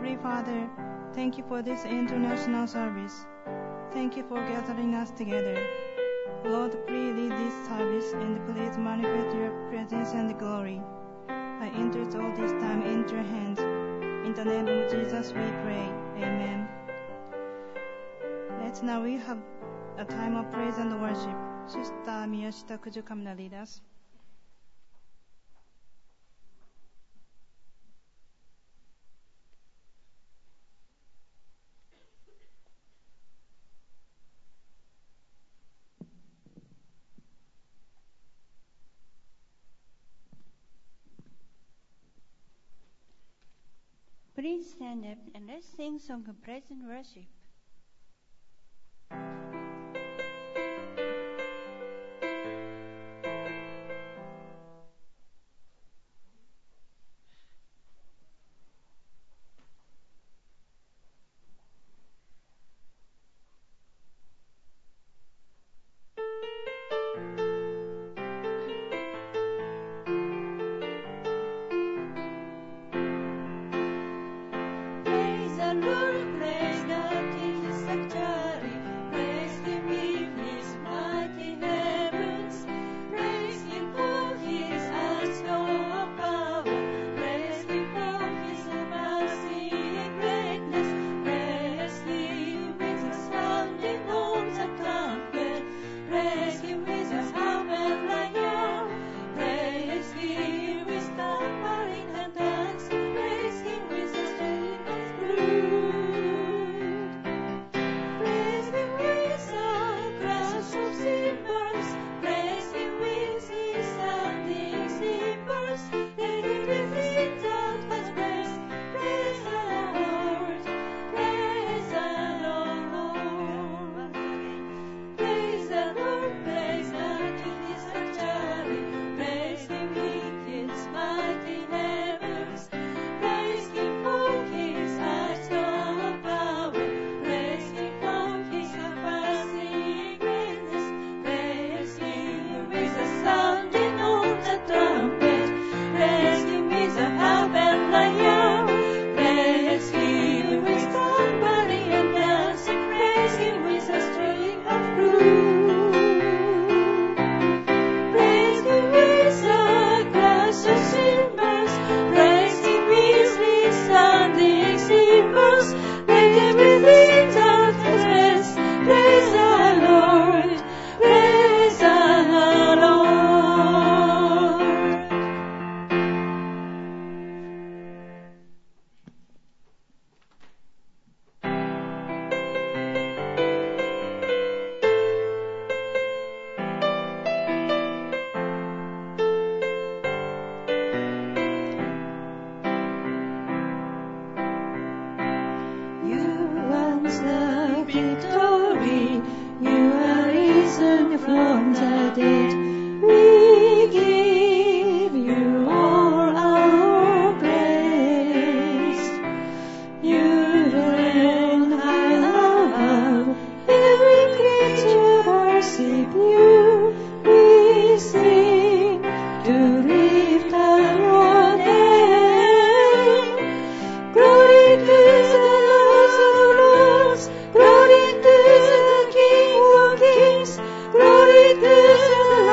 Heavenly Father, thank you for this international service. Thank you for gathering us together. Lord, please lead this service and please manifest your presence and glory. I entrust all this time into your hands. In the name of Jesus we pray. Amen. Let's now we have a time of praise and worship. Sister Miyashita, could you come and lead us? Please stand up and let's sing song of praise and worship. Glory to the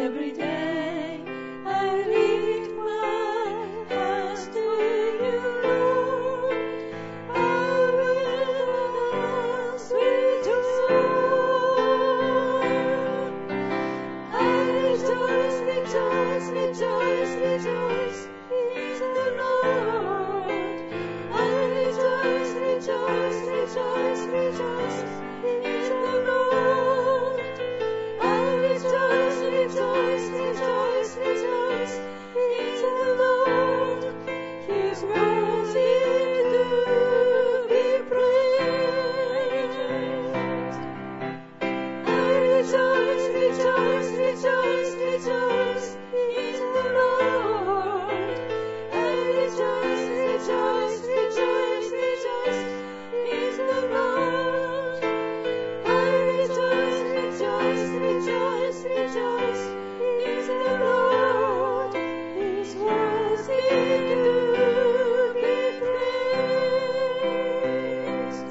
Every day I lift my hands to you, Lord. I will dance with joy. I rejoice, rejoice, rejoice, rejoice in the Lord. I rejoice, rejoice, rejoice, rejoice in the Lord. I rejoice, rejoice, rejoice, rejoice in the Lord. He is worthy to be praised. I rejoice, rejoice, rejoice, rejoice in the Lord. I rejoice, rejoice, rejoice, rejoice in the Lord. I rejoice, rejoice, rejoice, rejoice in the Lord. He is worthy to be praised.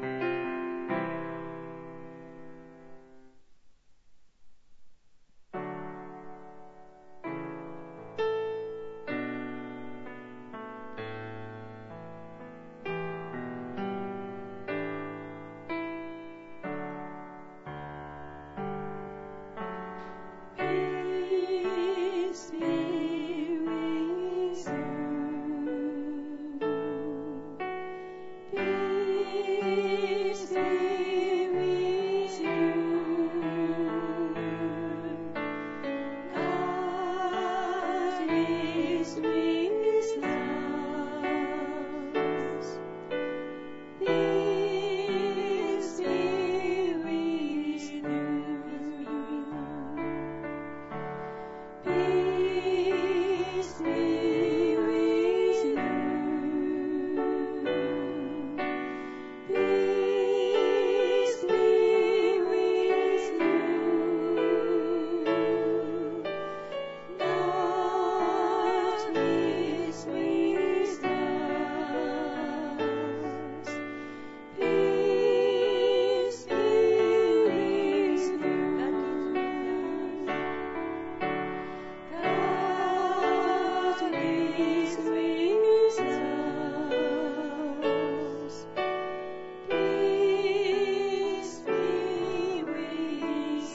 Peace be with you. Peace be with you. God is with us. Peace be with you. Peace be with you. Peace be with you. God is with us. Peace be with you. God is with us. Peace be with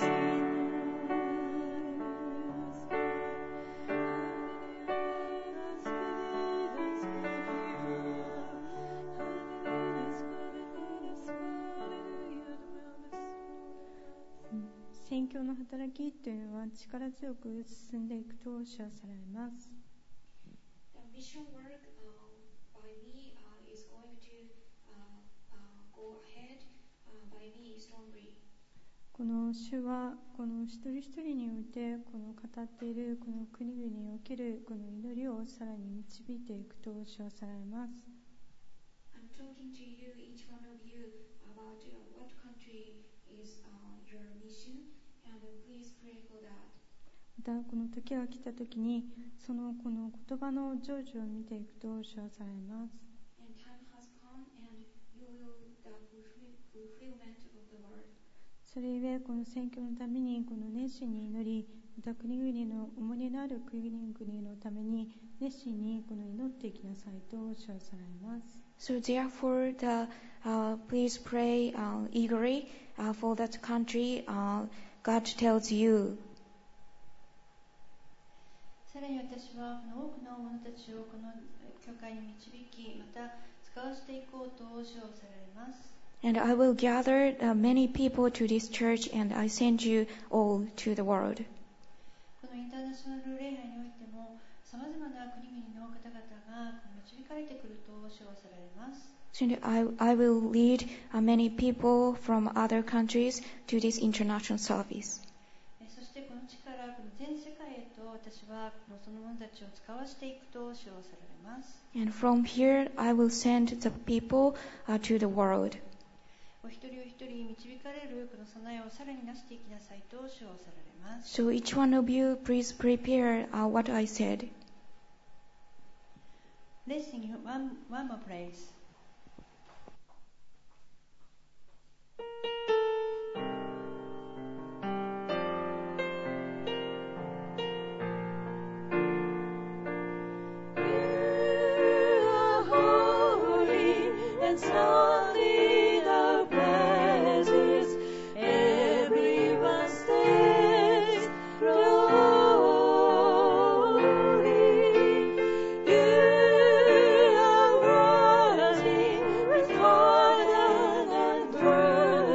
宣教の働きというのは力強く進んでいくと称されます。 The mission work by me is going to go ahead by me strongly. この主はこの一人一人においてこの語っているこの国々におけるこの祈りをさらに導いていくと称されます。 I'm talking to you, each one of you, about what country is your mission, and please pray for that. またこの時が来た時にそのこの言葉の成就を見ていくと称されます。 And time has come, and you will the fulfillment of the word. それゆえこの宣教のためにこの熱心に祈り、また国々の重荷のある国々のために熱心にこの祈っていきなさいと称されます。 So therefore, please pray eagerly for that country. God tells you. さらに私はこの多くの者たちをこの教会に導き、また使わせていこうと主をされます。 And I will gather many people to this church, and I send you all to the world. このインターナショナル礼拝においても、さまざまな国々の方々が導かれてくると主はされます。 And I will lead many people from other countries to this international service. そしてこの地からこの全世界へと私はその者たちを使わせていくと主をされます。 And from here I will send the people to the world. お一人お一人導かれるこの備えをさらになしていきなさいと主をされます。 So each one of you, please prepare what I said. Let's sing one more praise.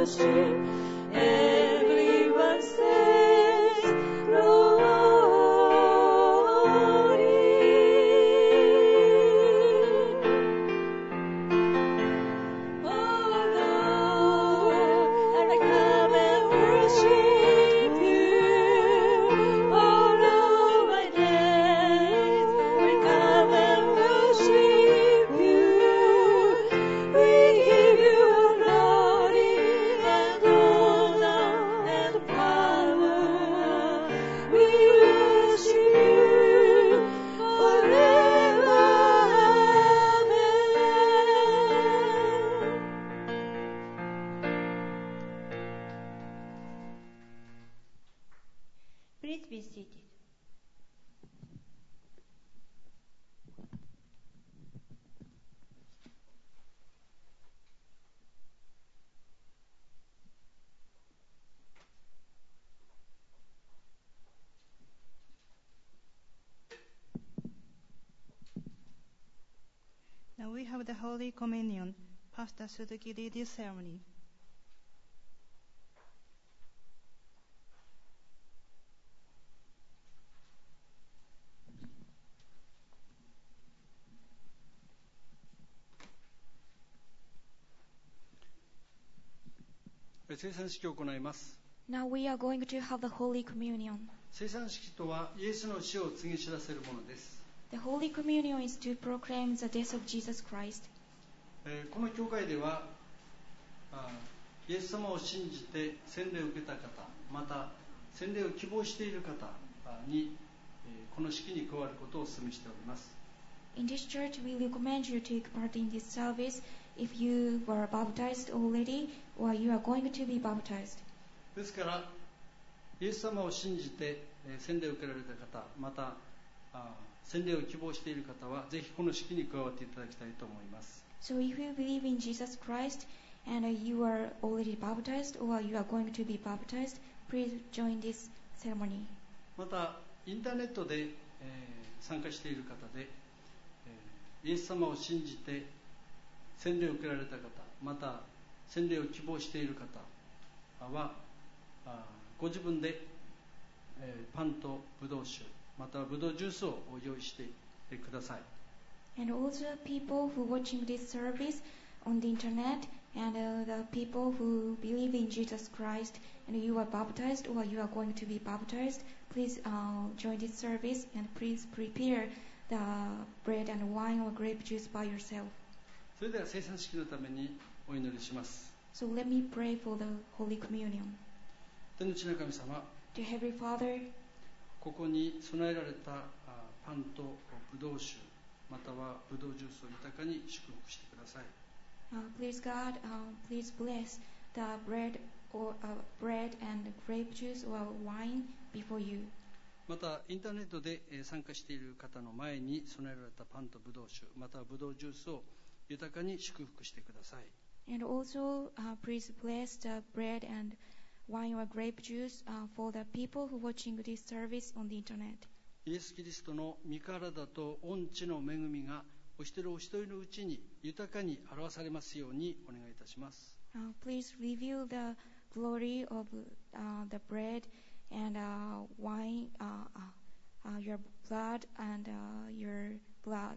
Please be seated. Now we have the Holy Communion. Pastor Suzuki lead this ceremony. Now 聖餐式を行います。 Now we are going to have the Holy Communion. 聖餐式とはイエスの死を告げ知らせるものです。 The Holy Communion is to proclaim the death of Jesus Christ. この教会ではイエス様を信じて洗礼を受けた方、また洗礼を希望している方にこの式に加わることをお勧めしております。 In this church, we recommend you to take part in this service if you were baptized already or you are going to be baptized. ですからイエス様を信じて洗礼を受けられた方、また洗礼を希望している方はぜひこの式に加わっていただきたいと思います。 So if you believe in Jesus Christ and you are already baptized or you are going to be baptized, please join this ceremony. またインターネットで、参加している方で、イエス様を信じて洗礼を受けられた方、また洗礼を希望している方はご自分で、パンとブドウ酒、またはブドウジュースを用意してください。 And also people who are watching this service on the internet and the people who believe in Jesus Christ and you are baptized or you are going to be baptized, please join this service and please prepare the bread and wine or grape juice by yourself. それでは聖餐式のためにお祈りします。 So let me pray for the Holy Communion. 天の地の神様、 Dear Heavenly Father, ここに備えられたパンとブドウ酒、またはブドウジュースを豊かに祝福してください。 please God, please bless the bread and grape juice or wine before you. またインターネットで参加している方の前に備えられたパンとブドウ酒、またはブドウジュースを豊かに祝福してください。 And also, please bless the bread and wine or grape juice for the people who are watching this service on the internet. イエス・キリストの御体と御知の恵みがお一人お一人のうちに豊かに表されますようにお願いいたします。 Please reveal the glory of the bread and wine, your blood and your blood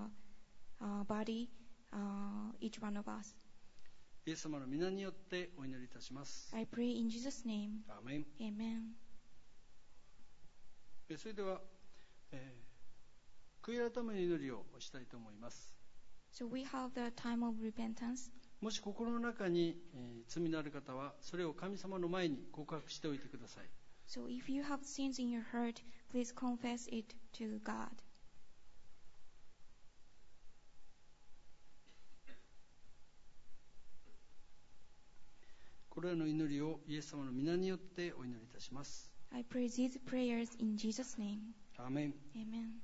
body, each one of us. イエス様の皆によってお祈りいたします。 I pray in Jesus' name. アーメン。 Amen. それでは、悔い改めの祈りをしたいと思います。 So we have the time of repentance. もし心の中に、罪のある方はそれを神様の前に告白しておいてください。 So if you have sins in your heart, please confess it to God. これらの祈りをイエス様の皆によってお祈りいたします。 I pray these prayers in Jesus' name. アーメン。 Amen.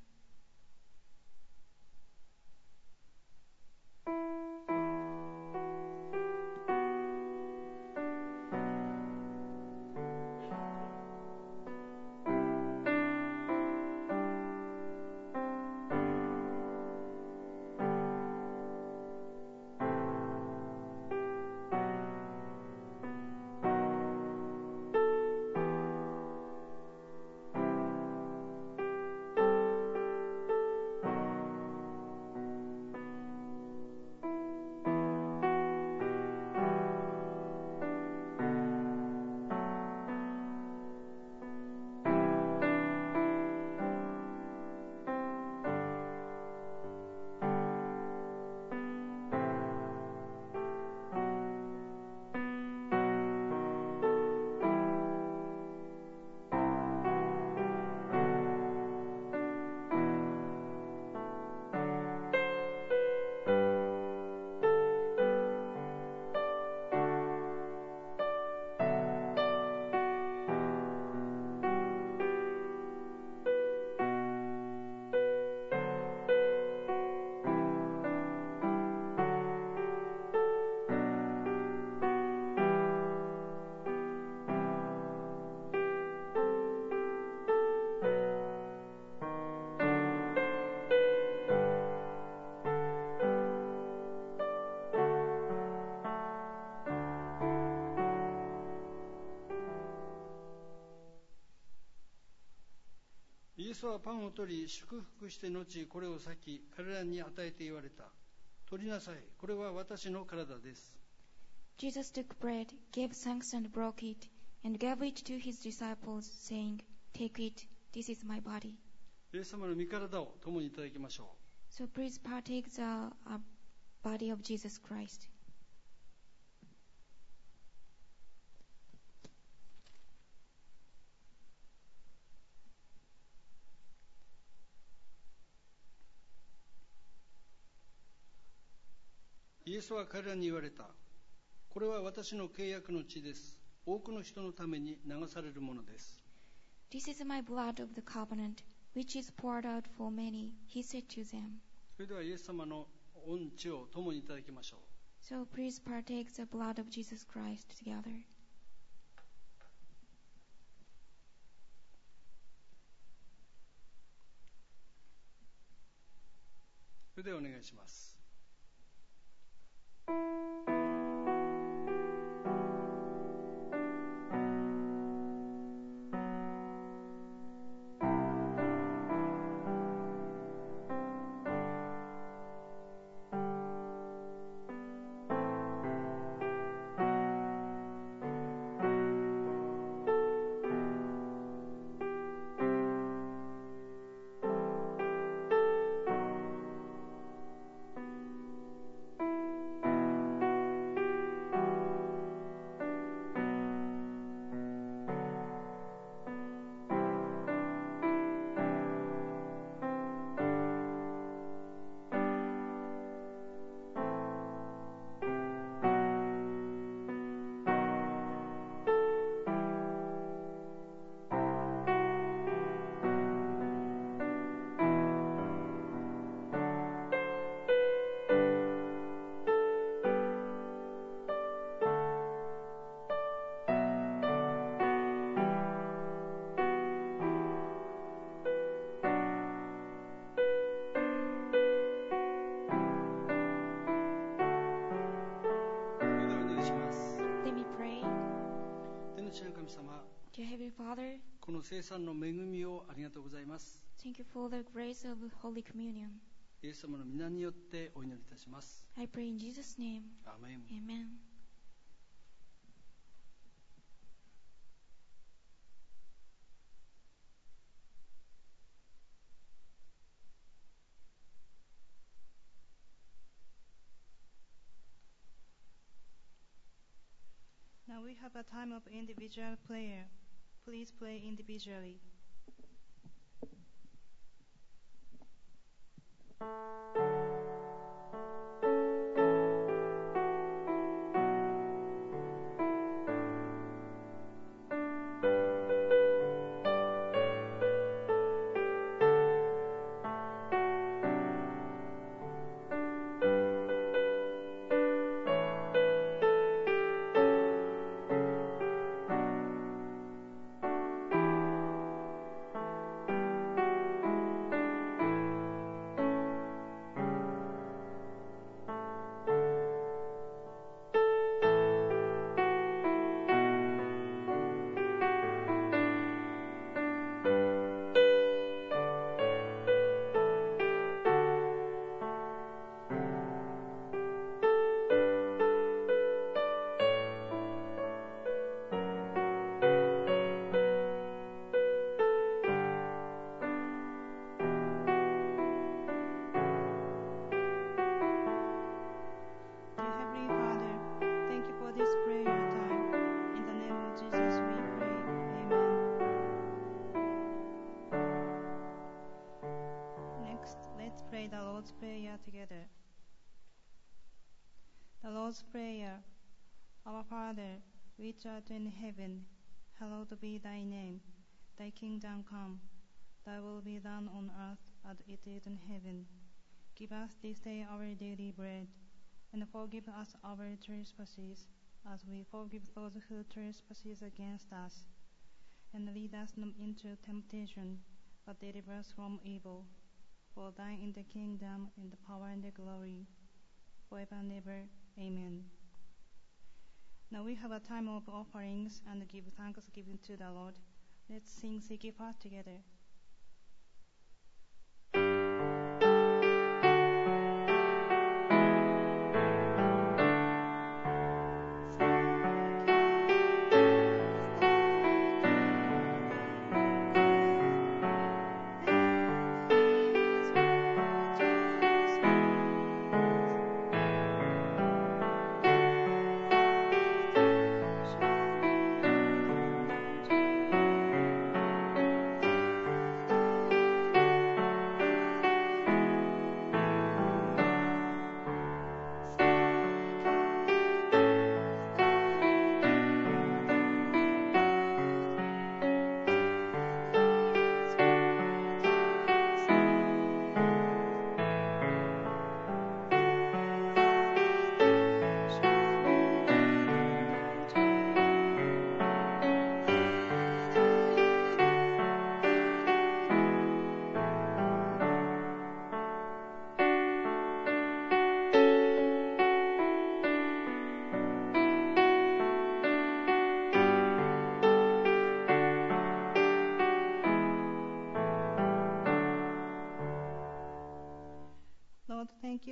エスはパンを取り祝福して後これを裂き彼らに与えて言われた。取りなさい、これは私の体です。 Jesus took bread, gave thanks and broke it, and gave it to his disciples, saying, Take it, this is my body. イエス様の御体を共にいただきましょ So please partake the body of Jesus Christ. う。イエスは彼らに言われた。これは私の契約の血です。多くの人のために流されるものです。 This is my blood of the covenant, which is poured out for many, he said to them. それではイエス様の御血を共にいただきましょう。 So please partake the blood of Jesus Christ together. それではお願いします。 Dear Heavenly Father, この聖餐の恵みをありがとうございます。 thank you for the grace of Holy Communion. イエス様の皆によってお祈りいたします。 I pray in Jesus' name. アーメン。 Amen. Now we have a time of individual prayer. Please pray individually. Dear Heavenly Father, thank you for this prayer time. In the name of Jesus we pray. Amen. Next, let's pray the Lord's Prayer together. The Lord's Prayer. Our Father, which art in heaven, hallowed be thy name. Thy kingdom come. Thy will be done on earth as it is in heaven. Give us this day our daily bread, and forgive us our trespasses, as we forgive those who trespass against us. And lead us not into temptation, but deliver us from evil. For thine is the kingdom, and the power, and the glory, forever and ever. Amen. Now we have a time of offerings and give thanksgiving to the Lord. Let's sing Sicky part together.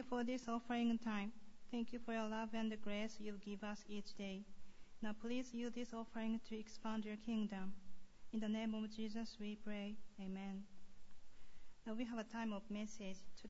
you for this offering time. Thank you for your love and the grace you give us each day. Now please use this offering to expand your kingdom. In the name of Jesus we pray. Amen. Now we have a time of message.